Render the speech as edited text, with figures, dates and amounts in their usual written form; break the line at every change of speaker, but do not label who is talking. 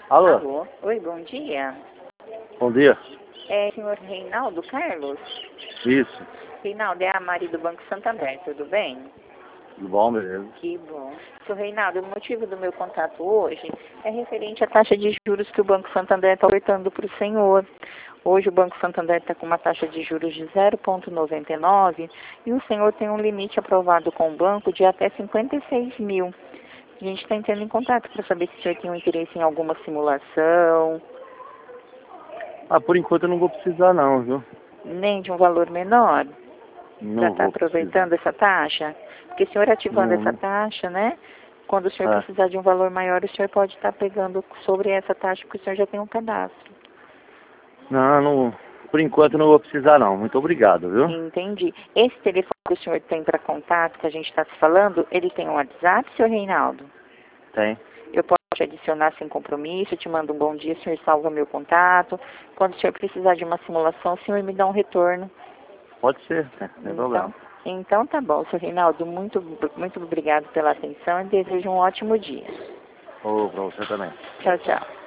Alô?
Alô? Oi, bom dia.
Bom dia.
É o senhor Reinaldo Carlos?
Isso.
Reinaldo, é a Mari do Banco Santander, tudo bem?
Tudo bom, beleza?
Que bom. Senhor Reinaldo, o motivo do meu contato hoje é referente à taxa de juros que o Banco Santander está ofertando para o senhor. Hoje o Banco Santander está com uma taxa de juros de 0,99 e o senhor tem um limite aprovado com o banco de até 56 mil. A gente está entrando em contato para saber se o senhor tem um interesse em alguma simulação,
Ah, por enquanto eu não vou precisar não, viu?
nem de um valor menor, para
Não
estar
vou precisar.
aproveitando essa taxa. Porque o senhor ativando essa
Não.
taxa, né? Quando o senhor
Ah.
precisar de um valor maior, o senhor pode estar pegando sobre essa taxa, porque o senhor já tem um cadastro.
Não, por enquanto eu não vou precisar não. Muito obrigado, viu?
Entendi. Esse telefone que o senhor tem para contato, que a gente está se falando, ele tem um WhatsApp, senhor Reinaldo?
Tem.
Eu posso te adicionar sem compromisso, te mando um bom dia, o senhor salva meu contato. Quando o senhor precisar de uma simulação, o senhor me dá um retorno.
Pode ser, né? Sem problema.
Então tá bom, senhor Reinaldo, muito obrigado pela atenção e desejo um ótimo dia.
Ô, pra você também.
Tchau, tchau.